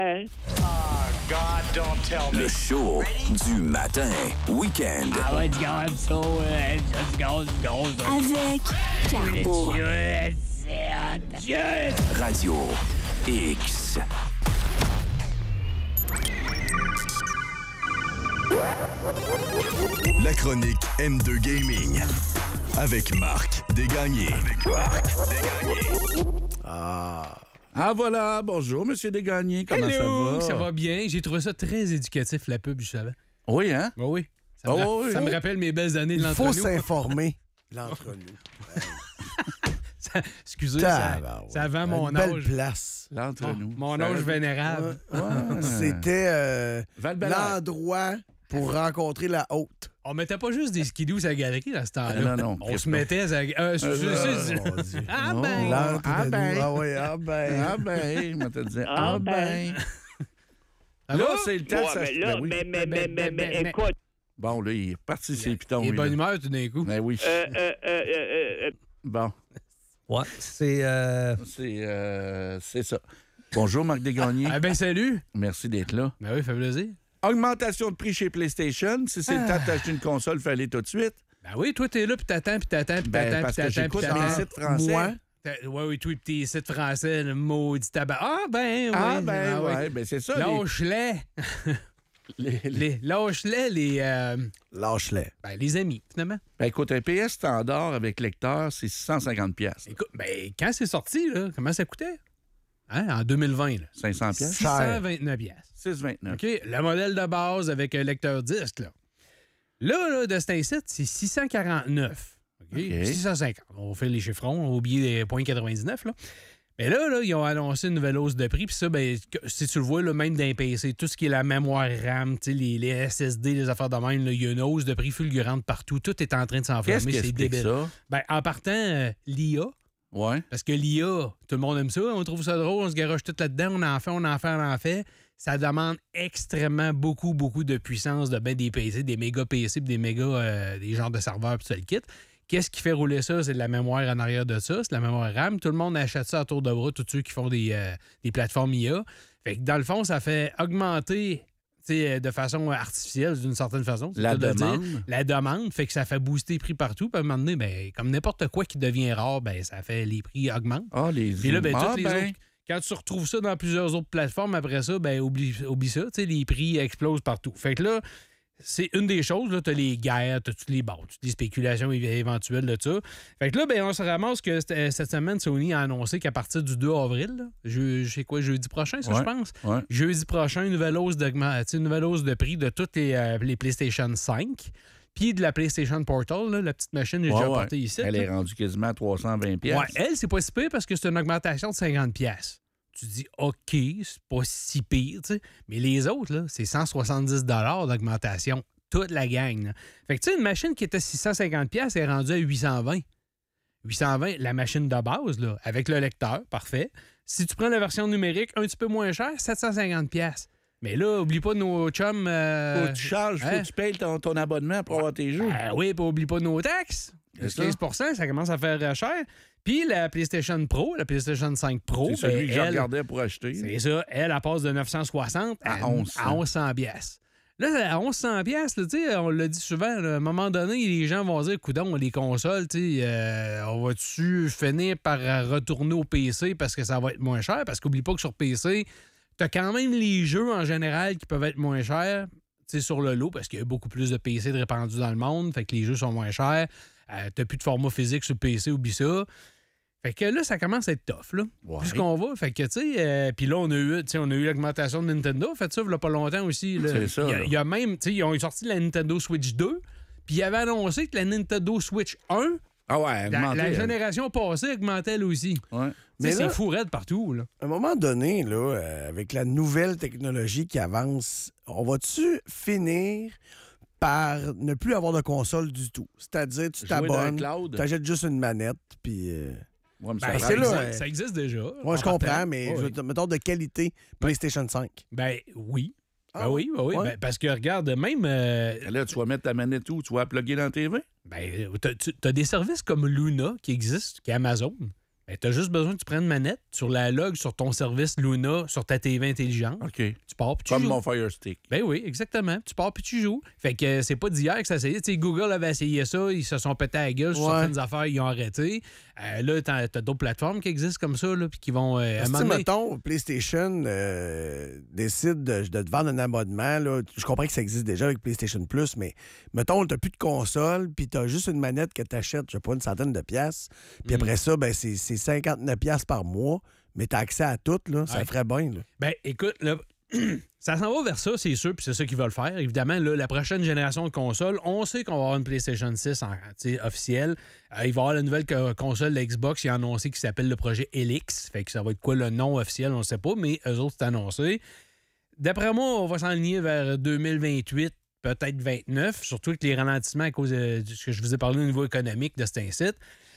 God, don't tell me. Le show du matin, week-end. Ah ouais, du gaz, ça, du gaz. Avec Carbo. Radio X. La chronique M2 Gaming. Avec Marc Desgagnés. Ah voilà, bonjour Monsieur Desgagnés, comment Hello, ça va? ça va bien. J'ai trouvé ça très éducatif, la pub, je savais. Oui, hein? Oh oui. Oui. Ça me rappelle mes belles années de Il faut l'entre-nous. s'informer. L'entre-nous. Excusez, ça avant mon Une belle âge. place. L'entre-nous. Mon âge vénérable. C'était Val-Bélair. l'endroit pour rencontrer la haute. On mettait pas juste des skidoo à la galerie dans ce temps-là. Non, On se mettait à... Mon Dieu. Ah Oh. ben! L'entre-nous. Ah ben. Ah oui, ah ben. Ah ben, je te dire, ah ben. Ça Là, va? c'est le temps de Ouais, s'acheter. mais là, Ben oui. mais écoute, Bon, là, il est parti ses pitons. Il est lui, bonne là. humeur tout d'un coup. Ben oui. Bon, Ouais, c'est... c'est ça. Bonjour Marc Desgagnés. Ah ben salut! Merci d'être là. Ben oui, fait plaisir. Augmentation de prix chez PlayStation. Si c'est le temps d'acheter une console, il fallait tout de suite. Ben oui, toi, t'es là, puis t'attends, puis t'attends, puis Ben, t'attends, parce puis que t'attends, j'écoute puis les t'attends. sites français. Moi, Oui, toi, puis tes sites français, le maudit tabac. Ah ben, oui. Ah ben, oui. ouais, ben c'est ça. les- Lâche-les. Lâche-les, les amis, finalement. Ben écoute, un PS standard avec lecteur, c'est 650 pièces. Écoute, ben, quand c'est sorti, là, comment ça coûtait? Hein, en 2020, là. 500 pièces. 629 piastres. 629. OK? Le modèle de base avec un lecteur disque, là. Là, de cet site, c'est 649. OK? 650. On fait les chiffrons, on a oublié les points 99, là. Mais là, ils ont annoncé une nouvelle hausse de prix. Puis ça, ben, si tu le vois, là, même dans les PC, tout ce qui est la mémoire RAM, les SSD, les affaires de même, il y a une hausse de prix fulgurante partout. Tout est en train de Qu'est-ce s'enflammer. qui C'est explique débile. ça? Ben, en partant, l'IA. Ouais. Parce que l'IA, tout le monde aime ça, on trouve ça drôle, on se garoche tout là-dedans, on en fait. Ça demande extrêmement beaucoup de puissance de ben des PC, des méga PC, puis des genres de serveurs, puis tout le kit. Qu'est-ce qui fait rouler ça? C'est de la mémoire en arrière de ça, c'est de la mémoire RAM. Tout le monde achète ça à tour de bras, tous ceux qui font des plateformes IA. Fait que dans le fond, ça fait augmenter de façon artificielle, d'une certaine façon. La demande. La demande, fait que ça fait booster les prix partout. Puis à un moment donné, ben, comme n'importe quoi qui devient rare, ben, ça fait les prix augmentent. Ah, les Puis là, ben, Ah, toutes les ben. autres, quand tu retrouves ça dans plusieurs autres plateformes, après ça, ben, oublie ça. Les prix explosent partout. Fait que là, c'est une des choses. Tu as les guerres, tu as toutes les spéculations éventuelles de ça. Fait que là, ben, on se ramasse que cette semaine, Sony a annoncé qu'à partir du 2 avril, là, jeudi prochain, ça, Ouais. je pense. Ouais. Jeudi prochain, une nouvelle hausse de prix de toutes les PlayStation 5. Puis de la PlayStation Portal, là, la petite machine que j'ai déjà Ouais. portée ici. Elle là. est rendue quasiment à 320 pièces. Ouais, elle, c'est pas si pire parce que c'est une augmentation de 50 pièces. Tu dis, OK, c'est pas si pire, tu sais. Mais les autres, là, c'est 170 d'augmentation. Toute la gang, là. Fait que, tu sais, une machine qui était 650 pièces est rendue à 820. 820, la machine de base, là, avec le lecteur, parfait. Si tu prends la version numérique, un petit peu moins cher, 750 pièces. Mais là, oublie pas nos chums... Faut que tu charges, faut hein? que tu payes ton abonnement pour avoir tes jeux. Oui, puis oublie pas nos taxes. C'est ça. 15 ça commence à faire cher. Puis la PlayStation Pro, la PlayStation 5 Pro, C'est celui ben, que je elle, regardais pour acheter. c'est ça, elle passe de 960 À à 1100. 1100 pièces. Là, à 1100 pièces, tu sais, on l'a dit souvent, là, à un moment donné, les gens vont dire, coudonc, les consoles, tu sais, on va-tu finir par retourner au PC parce que ça va être moins cher? Parce qu'oublie pas que sur PC, t'as quand même les jeux en général qui peuvent être moins chers, tu sais, sur le lot, parce qu'il y a beaucoup plus de PC de répandus dans le monde, fait que les jeux sont moins chers. T'as plus de format physique sur le PC, oublie ça. Fait que là, ça commence à être tough, là. Ouais. Plus qu'on va. Fait que, tu sais, puis là, on a eu l'augmentation de Nintendo. Fait ça, il y a pas longtemps aussi. Là. C'est ça, Il y a même, tu sais, ils ont sorti la Nintendo Switch 2, puis ils avaient annoncé que la Nintendo Switch 1, Ah ouais, la génération passée, augmentait elle aussi. Ouais. Mais Mais c'est là- fou raide partout, là. À un moment donné, là, avec la nouvelle technologie qui avance, on va-tu finir par ne plus avoir de console du tout? C'est-à-dire, tu Jouer dans le t'abonnes, cloud. tu achètes juste une manette, puis... Ouais, mais Ben, ça c'est prend- là, ça existe déjà. Moi, je en comprends, partant. mais Ouais, je veux oui. dire, mettons de qualité PlayStation 5. Ben oui. Ah, Ben oui. ouais? Ben, parce que regarde, même. Là, tu vas mettre ta manette où? Tu vas la plugger dans la TV? Ben, t'as des services comme Luna qui existent, qui est Amazon. Ben, tu as juste besoin que tu prennes une manette, sur la log, sur ton service Luna, sur ta TV intelligente. OK. Tu pars puis tu Comme joues. mon Fire Stick. Ben oui, exactement. Tu pars puis tu joues. Fait que c'est pas d'hier que ça s'est essayé. Tu sais, Google avait essayé ça, ils se sont pétés à la gueule sur certaines affaires, ils ont arrêté. Là, t'as d'autres plateformes qui existent comme ça, là, puis qui vont... à un Si, moment donné- mettons, PlayStation décide de te vendre un abonnement, là, je comprends que ça existe déjà avec PlayStation Plus, mais mettons, t'as plus de console, puis t'as juste une manette que t'achètes, je sais pas, une centaine de piastres, puis après ça, ben c'est 59 piastres par mois, mais t'as accès à tout, là, ça ferait bien, là. Ben, écoute, là, ça s'en va vers ça, c'est sûr, puis c'est ça qu'ils veulent faire. Évidemment, là, la prochaine génération de consoles, on sait qu'on va avoir une PlayStation 6 officielle. Il va y avoir la nouvelle console de Xbox, ils ont annoncé qui s'appelle le projet Helix. Fait que ça va être quoi le nom officiel, on ne sait pas, mais eux autres, c'est annoncé. D'après moi, on va s'enligner vers 2028, peut-être 29, surtout avec les ralentissements à cause de ce que je vous ai parlé au niveau économique de cet incite.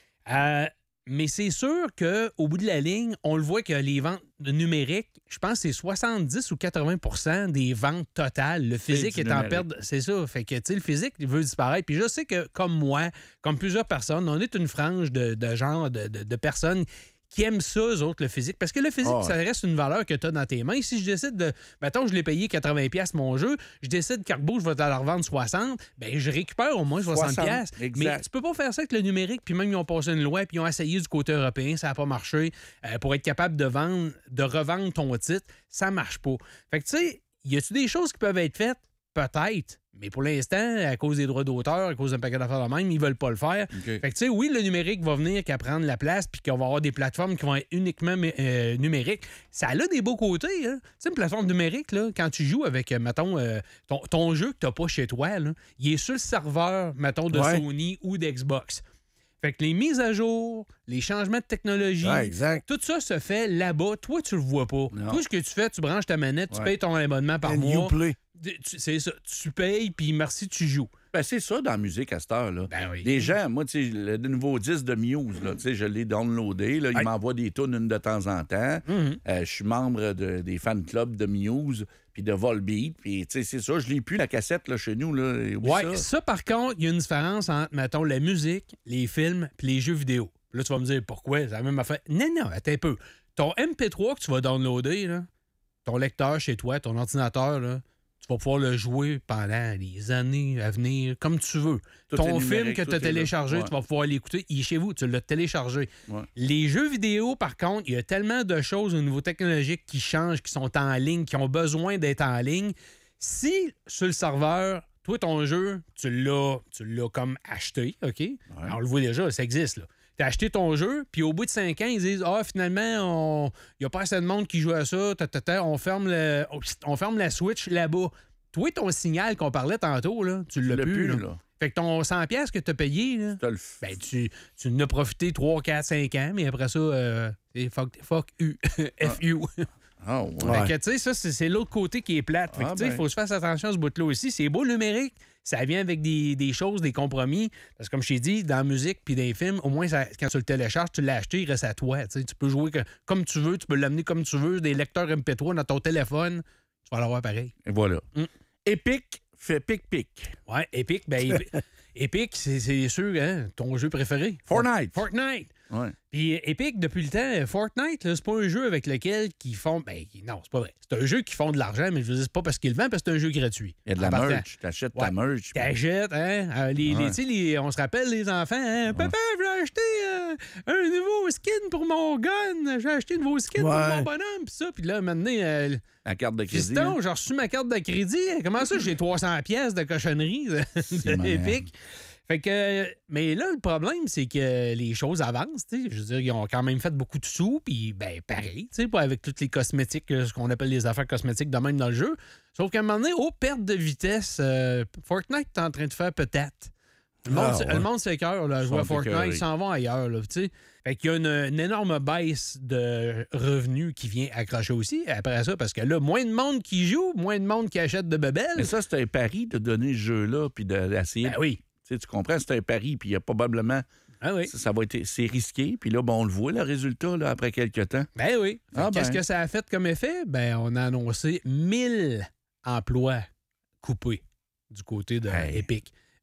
Mais c'est sûr qu'au bout de la ligne, on le voit que les ventes numériques, je pense que c'est 70 ou 80 des ventes totales. Le physique est en perte. C'est ça. Fait que, tu sais, le physique veut disparaître. Puis je sais que, comme moi, comme plusieurs personnes, on est une frange de personnes qui aiment ça, eux autres, le physique. Parce que le physique, ça reste une valeur que tu as dans tes mains. Si je décide de... Mettons, je l'ai payé 80$ mon jeu, je décide Carbo, je vais te la revendre 60$, bien, je récupère au moins 60$. Mais tu peux pas faire ça avec le numérique. Puis même, ils ont passé une loi, puis ils ont essayé du côté européen, ça n'a pas marché. Pour être capable de revendre ton titre, ça marche pas. Fait que, tu sais, y a-tu des choses qui peuvent être faites? Peut-être. Mais pour l'instant, à cause des droits d'auteur, à cause d'un paquet d'affaires de même, ils veulent pas le faire. Okay. Fait que, tu sais, oui, le numérique va venir qu'à prendre la place puis qu'on va avoir des plateformes qui vont être uniquement numériques. Ça a des beaux côtés, hein. Tu sais, une plateforme numérique, là, quand tu joues avec, mettons, ton jeu que t'as pas chez toi, là, il est sur le serveur, mettons, de Sony ou d'Xbox. Fait que les mises à jour, les changements de technologie, tout ça se fait là-bas. Toi, tu le vois pas. Non. Tout ce que tu fais, tu branches ta manette, tu payes ton abonnement par mois. Uplay. C'est ça. Tu payes, puis merci, tu joues. Ben, c'est ça dans la musique à cette heure-là. Ben oui. Les gens, moi, tu sais, le nouveau disque de Muse, là, tu sais, je l'ai downloadé. Là, ils m'envoient des tunes une de temps en temps. Je suis membre des fan clubs de Muse puis de Volbeat. Puis, tu sais, c'est ça. Je l'ai plus, la cassette, là, chez nous. Là, ça, par contre, il y a une différence entre, mettons, la musique, les films puis les jeux vidéo. Là, tu vas me dire, pourquoi? C'est la même affaire. Non, attends un peu. Ton MP3 que tu vas downloader, là, ton lecteur chez toi, ton ordinateur, là, tu vas pouvoir le jouer pendant les années à venir, comme tu veux. Ton film que tu as téléchargé, tu vas pouvoir l'écouter. Il est chez vous, tu l'as téléchargé. Ouais. Les jeux vidéo, par contre, il y a tellement de choses au niveau technologique qui changent, qui sont en ligne, qui ont besoin d'être en ligne. Si, sur le serveur, toi, ton jeu, tu l'as comme acheté, OK? Ouais. Alors, on le voit déjà, ça existe, là. Tu as acheté ton jeu, puis au bout de 5 ans, ils disent « Ah, finalement, il n'y a pas assez de monde qui joue à ça, on ferme la Switch là-bas. » Toi, ton signal qu'on parlait tantôt, là, tu l'as plus. Là. Fait que ton 100$ que tu as payé, là, ben, tu en as profité 3, 4, 5 ans, mais après ça, c'est fuck you. F-U. Ah, ouais. Fait que, tu sais, ça, c'est l'autre côté qui est plate. Fait que, tu sais, il faut se faire attention à ce bout-là aussi. C'est beau le numérique. Ça vient avec des choses, des compromis. Parce que, comme je t'ai dit, dans la musique puis dans les films, au moins, quand tu le télécharges, tu l'as acheté, il reste à toi. Tu peux jouer comme tu veux, tu peux l'amener comme tu veux. Des lecteurs MP3 dans ton téléphone, tu vas l'avoir pareil. Et voilà. Epic fait pic-pic. Ouais, Epic, ben Epic, c'est sûr, hein, ton jeu préféré. Fortnite. Ouais. Puis Epic, depuis le temps, Fortnite, là, c'est pas un jeu avec lequel ils font... Ben non, c'est pas vrai. C'est un jeu qui font de l'argent, mais je veux dire, c'est pas parce qu'ils le vendent, parce que c'est un jeu gratuit. Il y a de la merch. T'achètes ta merch. T'achètes, hein? On se rappelle, les enfants, hein? Papa, j'ai acheté un nouveau skin pour mon gun. J'ai acheté un nouveau skin pour mon bonhomme. Puis ça, puis là, maintenant... la carte de crédit. Fiston, j'ai reçu ma carte de crédit. Comment ça, j'ai 300$ de cochonnerie de Epic? Fait que, mais là, le problème, c'est que les choses avancent. T'sais. Je veux dire, ils ont quand même fait beaucoup de sous, puis ben pareil, pas avec toutes les cosmétiques, ce qu'on appelle les affaires cosmétiques de même dans le jeu. Sauf qu'à un moment donné, perte de vitesse, Fortnite est en train de faire peut-être. Le monde s'écoeure, là, jouer à Fortnite, ils s'en vont ailleurs, là, tu sais. Fait qu'il y a une énorme baisse de revenus qui vient accrocher aussi après ça, parce que là, moins de monde qui joue, moins de monde qui achète de bebelles. Mais ça, c'est un pari de donner ce jeu-là, puis d'essayer. Ben oui. Tu comprends, c'est un pari, puis il y a probablement... Ah oui. Ça va être... C'est risqué, puis là, on le voit, le résultat, là, après quelques temps. Ben oui. Qu'est-ce que ça a fait comme effet? Ben, on a annoncé 1000 emplois coupés du côté de Epic.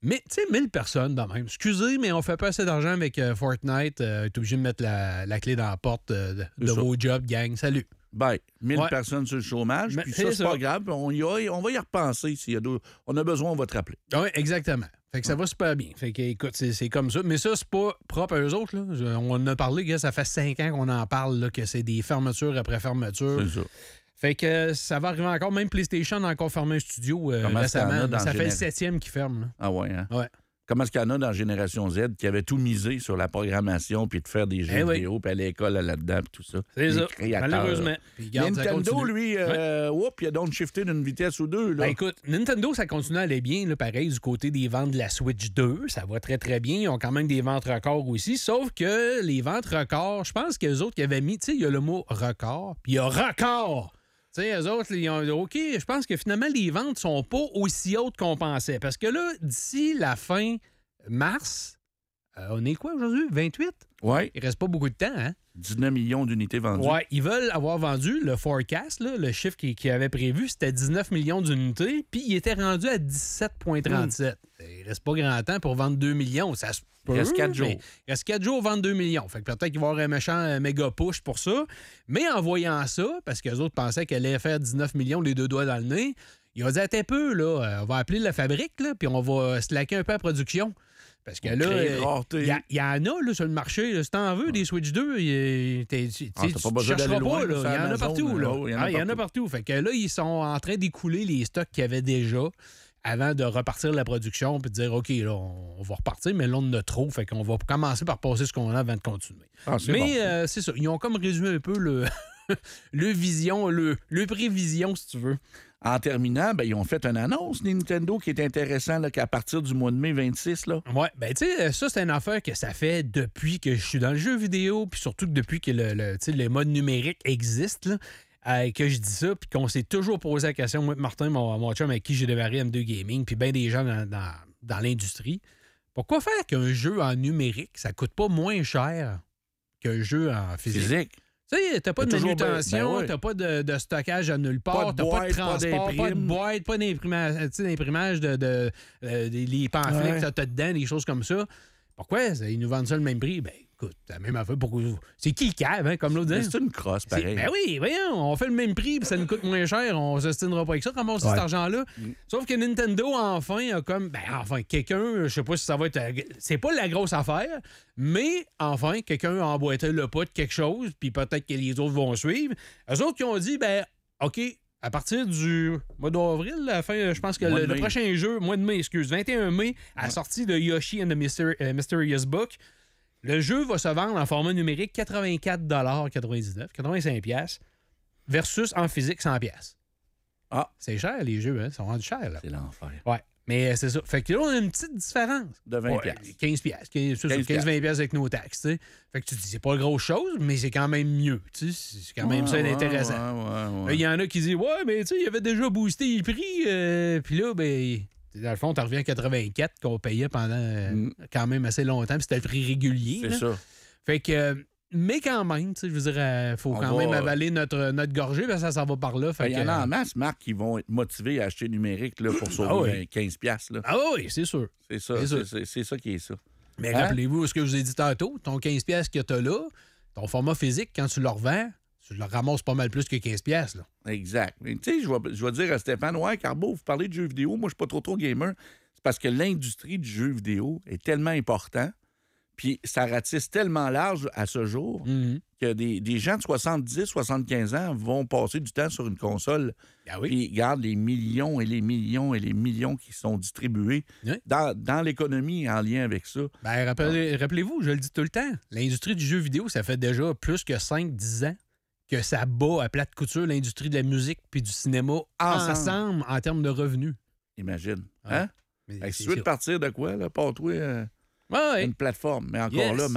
Mais, tu sais, 1000 personnes dans même. Excusez, mais on fait pas assez d'argent avec Fortnite. T'es obligé de mettre la clé dans la porte de vos jobs, gang. Salut. Ben, 1000 personnes sur le chômage, Mais puis ça, c'est ça. pas grave. On va y repenser. S'il y a on a besoin, on va te rappeler. Oui, exactement. Fait que ça va super bien. Fait que, écoute, c'est comme ça. Mais ça, c'est pas propre à eux autres. Là. On en a parlé, gars, ça fait 5 ans qu'on en parle, là, que c'est des fermetures après fermetures. C'est ça. Fait que ça va arriver encore. Même PlayStation a encore fermé un studio récemment. Ça fait le 7e qui ferme. Là. Ah ouais, hein? Ouais. Comment est-ce qu'il y en a dans Génération Z qui avait tout misé sur la programmation puis de faire des jeux vidéo puis à l'école là-dedans puis tout ça? C'est Les ça, créateurs. malheureusement. Puis, regarde, ça Nintendo, continue. lui, il a donc shifté d'une vitesse ou deux. Là. Ben écoute, Nintendo, ça continue à aller bien, là, pareil, du côté des ventes de la Switch 2. Ça va très, très bien. Ils ont quand même des ventes records aussi. Sauf que les ventes records, je pense qu'eux autres qui avaient mis, tu sais, il y a le mot record, puis il y a record. Tu sais, eux autres, ils ont dit, OK, je pense que finalement, les ventes sont pas aussi hautes qu'on pensait. Parce que là, d'ici la fin mars, on est quoi aujourd'hui? 28? Oui. Il reste pas beaucoup de temps, hein? 19 millions d'unités vendues. Oui, ils veulent avoir vendu le forecast, là, le chiffre qu'ils avaient prévu, c'était 19 millions d'unités, puis il était rendu à 17,37. Il reste pas grand temps pour vendre 2 millions. Ça se peut, Il reste 4 jours. Il reste 4 jours, vendre 2 millions. Fait que peut-être qu'il va y avoir un méchant méga push pour ça. Mais en voyant ça, parce qu'eux autres pensaient qu'elle allait faire 19 millions les deux doigts dans le nez, ils ont dit, attends un peu, là, on va appeler la fabrique, là, puis on va slacker un peu la production. Parce que là, il y en a là, sur le marché. Là, si t'en veux, des Switch 2, tu pas besoin chercheras d'aller loin, pas. là, Il y en a Amazon, partout. Là. là. Il y en a partout. Fait que là, ils sont en train d'écouler les stocks qu'il y avait déjà avant de repartir la production puis de dire, OK, là, on va repartir, mais là, on en a trop. Fait qu'on va commencer par passer ce qu'on a avant de continuer. Mais c'est ça. Ils ont comme résumé un peu le vision, le prévision, si tu veux. En terminant, ben, ils ont fait une annonce, Nintendo, qui est intéressant, là, qu'à partir du mois de mai 26, là. Ouais, ben tu sais, ça, c'est une affaire que ça fait depuis que je suis dans le jeu vidéo, puis surtout que depuis que le mode numérique existe, là, que je dis ça, puis qu'on s'est toujours posé la question, moi, Martin, mon chum avec qui j'ai démarré M2 Gaming, puis bien des gens dans l'industrie, pourquoi faire qu'un jeu en numérique, ça coûte pas moins cher qu'un jeu en physique? Tu sais, t'as pas de manutention, t'as pas de stockage à nulle part, t'as pas de transport, pas de boîte, pas d'imprimage les pamphlets que t'as dedans, des choses comme ça. Pourquoi ils nous vendent ça le même prix? Ben, écoute, la même affaire pour... C'est qui le cave, hein, comme l'autre dit? C'est une crosse, pareil. Ben oui, voyons, on fait le même prix puis ça nous coûte moins cher, on s'ostinera pas avec ça, ramasser cet argent-là. Sauf que Nintendo, enfin, a comme... Ben, enfin, quelqu'un, je sais pas si ça va être... C'est pas la grosse affaire, mais, enfin, quelqu'un a emboîté le pas de quelque chose, puis peut-être que les autres vont suivre. Eux autres qui ont dit, ben, OK... À partir du mois d'avril, la fin, je pense que le prochain jeu, mois de mai, 21 mai, à la sortie de Yoshi and the Mysterious Book, le jeu va se vendre en format numérique 84,99 $, versus en physique 100 $. Ah. C'est cher, les jeux, hein? Ils sont rendus chers, là. C'est l'enfer. Ouais. Mais c'est ça. Fait que là, on a une petite différence. De 20 $. 15$ avec nos taxes, tu sais. Fait que tu te dis, c'est pas grosse chose, mais c'est quand même mieux, tu sais. C'est quand même ça intéressant. Il y en a qui disent, ouais, mais tu sais, il avait déjà boosté les prix. Puis là, ben, dans le fond, t'en reviens à 84 qu'on payait pendant quand même assez longtemps, puis c'était le prix régulier. C'est là. ça. Fait que... Mais quand même, tu sais, je veux dire, il faut quand même avaler notre gorgée, parce que ça va par là. Il y en a en masse, Marc, qui vont être motivés à acheter numérique là, pour sauver 15$. Là. Ah oui, c'est sûr. C'est ça, c'est ça qui est ça. Mais rappelez-vous ce que je vous ai dit tantôt, ton 15$ que tu as là, ton format physique, quand tu le revends, tu le ramasses pas mal plus que 15$. Là. Exact. Tu sais, je vais dire à Stéphane, ouais, Carbo, vous parlez de jeux vidéo, moi, je suis pas trop gamer. C'est parce que l'industrie du jeu vidéo est tellement importante. Puis ça ratisse tellement large à ce jour que des gens de 70, 75 ans vont passer du temps sur une console. Ah oui. Puis regardent les millions et les millions et les millions qui sont distribués dans l'économie en lien avec ça. Ben, rappelez-vous, je le dis tout le temps, l'industrie du jeu vidéo, ça fait déjà plus que 5-10 ans que ça bat à plate couture l'industrie de la musique puis du cinéma ensemble en termes de revenus. Imagine. Hein? Mais si tu veux partir de quoi, là, pas toi... une plateforme. Mais encore là, Marc,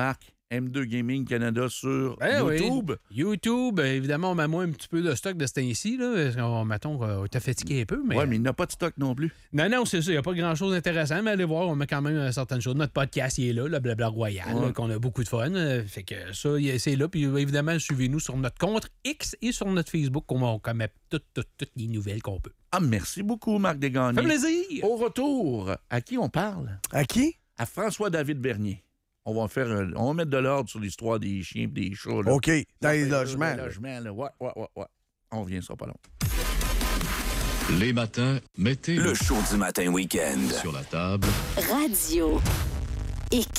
M2 Gaming Canada sur Ben YouTube. Oui. YouTube, évidemment, on met moins un petit peu de stock de ce temps-ci, là. Parce qu'on, mettons, on t'a fatigué un peu, mais... Oui, mais il n'a pas de stock non plus. Non, c'est ça. Il n'y a pas grand-chose d'intéressant, mais allez voir, on met quand même certaines choses. Notre podcast, il est là, le Blabla Royal, là, qu'on a beaucoup de fun. Fait que ça, c'est là. Puis évidemment, suivez-nous sur notre compte X et sur notre Facebook, on met toutes les nouvelles qu'on peut. Ah, merci beaucoup, Marc Desgagnés. Ça fait plaisir! Au retour, à qui on parle? À qui? À François-David Bernier. On va mettre de l'ordre sur l'histoire des chiens et des chats. Là. OK, dans les logements. Dans les logements, là. Ouais. On revient, ça sera pas long. Les matins, mettez Le show du matin week-end. sur la table. Radio X.